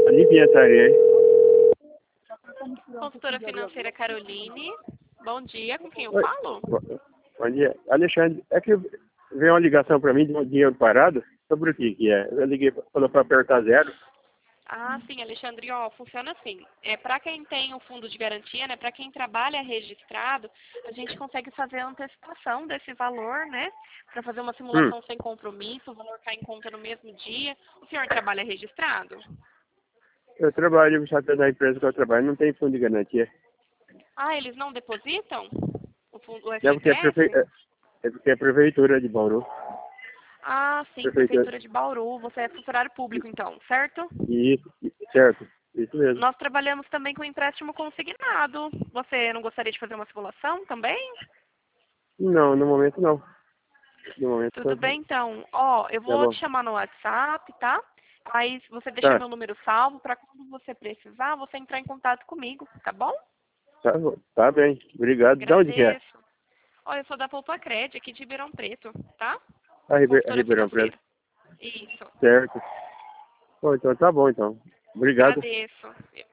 Limpinha Tarei. Consultora financeira Caroline. Bom dia, com quem eu Oi. falo? Bom dia. Alexandre, é que veio uma ligação para mim de um dinheiro parado. Sobre o que é? Eu liguei, falou para apertar 0. Ah, sim, Alexandre, ó, funciona assim. Para quem tem o fundo de garantia, né, para quem trabalha registrado, a gente consegue fazer a antecipação desse valor, né, para fazer uma simulação sem compromisso, o valor cai em conta no mesmo dia. O senhor trabalha registrado? Eu trabalho, só que na empresa que eu trabalho não tem fundo de garantia. Ah, eles não depositam o É porque FGTS? é porque é a prefeitura de Bauru. Ah, sim, Prefeitura de Bauru. Você é funcionário público, então, certo? Isso, certo. Isso mesmo. Nós trabalhamos também com empréstimo consignado. Você não gostaria de fazer uma simulação também? Não, no momento não. No momento Tudo bem, então. Ó, eu tá vou bom. te chamar no WhatsApp, tá? Aí você deixa Tá, meu número salvo para quando você precisar, você entrar em contato comigo, tá bom? tá bom. Tá bem. Obrigado. De onde que é? Agradeço. Ó, eu sou da Poupa Cred, aqui de Ribeirão Preto, tá? A Consultora Ribeirão Preto. financeira. Isso. Certo. Bom, então tá bom, então. Obrigado. Agradeço.